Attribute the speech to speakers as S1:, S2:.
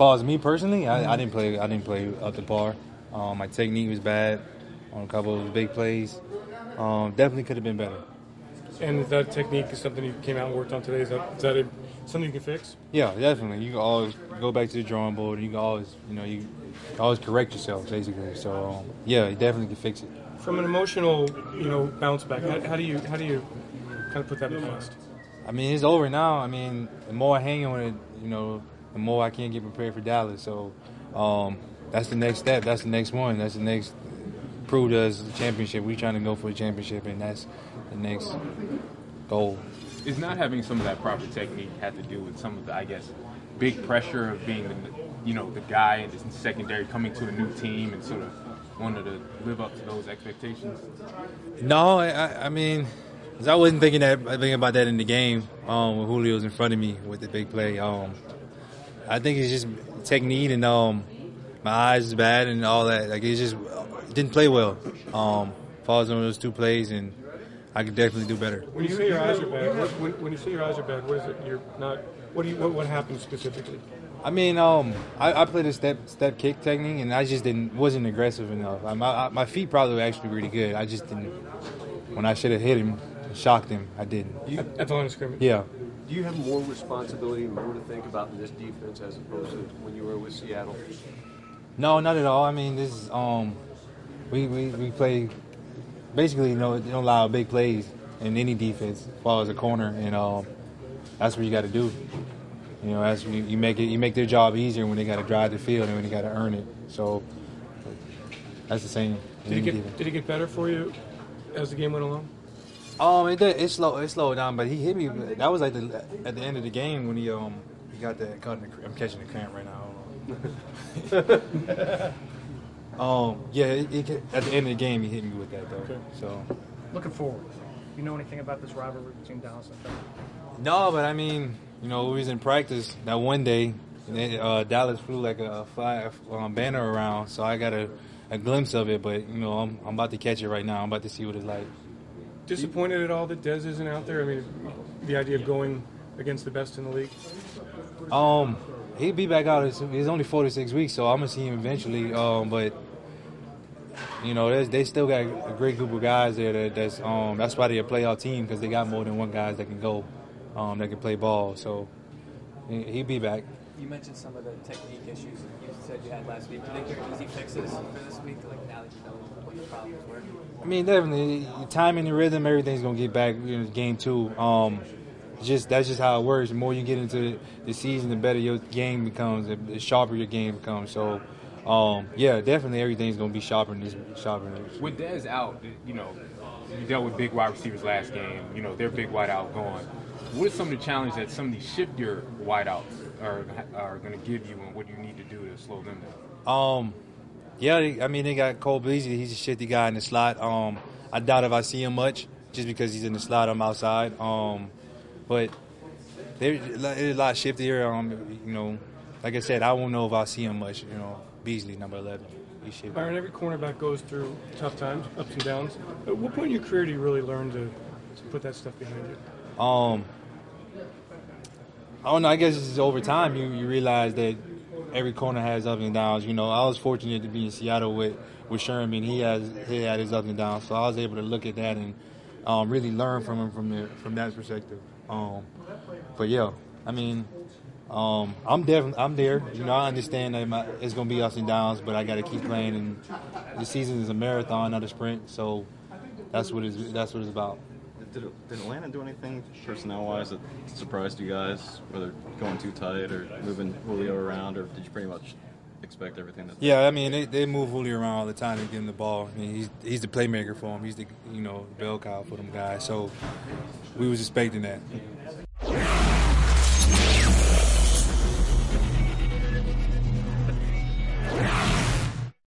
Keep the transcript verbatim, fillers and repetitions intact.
S1: far as me personally, I, I didn't play. I didn't play up to par. Um, my technique was bad on a couple of big plays. Um, definitely could have been better.
S2: And that technique is something you came out and worked on today. Is that, is that a, something you can fix?
S1: Yeah, definitely. You can always go back to the drawing board. You can always, you know, you can always correct yourself, basically. So, um, yeah, you definitely can fix it.
S2: From an emotional, you know, bounce back, how, how do you how do you kind of put that in past?
S1: I mean, it's over now. I mean, the more I hang on it, you know, the more I can get prepared for Dallas. So, um, that's the next step. That's the next one. That's the next. Prove us the championship. We're trying to go for a championship, and that's the next goal.
S3: Is not having some of that proper technique had to do with some of the, I guess, big pressure of being the, you know, the guy in the secondary coming to a new team and sort of wanted to live up to those expectations?
S1: No, I, I mean, I wasn't thinking that thinking about that in the game. Um, when Julio's in front of me with the big play. Um, I think it's just technique and um, my eyes is bad and all that. Like it's just. Didn't play well. Um, falls on those two plays, and I could definitely do better.
S2: When you say your eyes are bad, what, when, when you say your eyes are bad, what is it? You're not. What do you? What, what happened specifically?
S1: I mean, um, I, I played a step step kick technique, and I just didn't wasn't aggressive enough. I, my my feet probably were actually really good. I just didn't. When I should have hit him, shocked him, I didn't.
S2: You, at, at the line of scrimmage.
S1: Yeah.
S4: Do you have more responsibility and more to think about in this defense as opposed to when you were with Seattle?
S1: No, not at all. I mean, this is um. We, we, we play basically, you know, don't allow big plays in any defense as far as a corner, and um, that's what you got to do. You know, that's you, you make it you make their job easier when they got to drive the field and when they got to earn it. So that's the same.
S2: Did it get Did it get better for you as the game went along?
S1: Um, it did, it slowed it slowed down, but he hit me. That was like the, at the end of the game when he um he got that caught in the, I'm catching the cramp right now. Um, yeah, it, it, at the end of the game, he hit me with that, though.
S2: Okay.
S1: So,
S5: looking forward, you know anything about this rivalry between Dallas and Philly?
S1: No, but I mean, you know, we was in practice that one day, and then, uh, Dallas flew like a flag um, banner around, so I got a, a glimpse of it. But you know, I'm, I'm about to catch it right now. I'm about to see what it's like.
S2: Disappointed at all that Dez isn't out there? I mean, the idea of going against the best in the league.
S1: Um. He'll be back out. It's, it's only four to six weeks, so I'm gonna see him eventually. Um, but you know, they still got a great group of guys there. That, that's um, that's why they're a playoff team because they got more than one guys that can go, um, that can play ball. So he, he'll be back.
S6: You mentioned some of the technique issues you said you had last week. Do you think there are easy fixes for this week? Like now that you know what the problems were.
S1: I mean, definitely timing and rhythm, everything's gonna get back in game two. Um, Just that's just how it works. The more you get into the season, the better your game becomes, the sharper your game becomes. So, um, yeah, definitely everything's gonna be sharper than this. Sharper than this.
S3: With Dez out, you know, you dealt with big wide receivers last game. You know, their big wide out gone. What are some of the challenges that some of these shiftier wideouts are are going to give you, and what do you need to do to slow them down?
S1: Um, yeah, I mean they got Cole Beasley. He's a shifty guy in the slot. Um, I doubt if I see him much, just because he's in the slot. I'm outside. Um. But they're a lot shiftier. Um, you know, like I said, I won't know if I see him much. You know, Beasley, number eleven. He's shifty.
S2: Byron, every cornerback goes through tough times, ups and downs. At what point in your career do you really learn to, to put that stuff behind you?
S1: Um, I don't know. I guess it's over time you, you realize that every corner has ups and downs. You know, I was fortunate to be in Seattle with, with Sherman. He has he had his ups and downs, so I was able to look at that and um, really learn from him from the, from that perspective. Um, but yeah, I mean, um, I'm definitely I'm there. You know, I understand that my, it's gonna be ups and downs, but I got to keep playing. And the season is a marathon, not a sprint. So that's what it's that's what it's about.
S7: Did, did Atlanta do anything personnel-wise that surprised you guys, whether going too tight or moving Julio around, or did you pretty much expect everything? That
S1: yeah, I mean, they, they move Julio around all the time to give him the ball. I mean, he's he's the playmaker for him. He's the you know bell cow for them guys. So we was expecting that.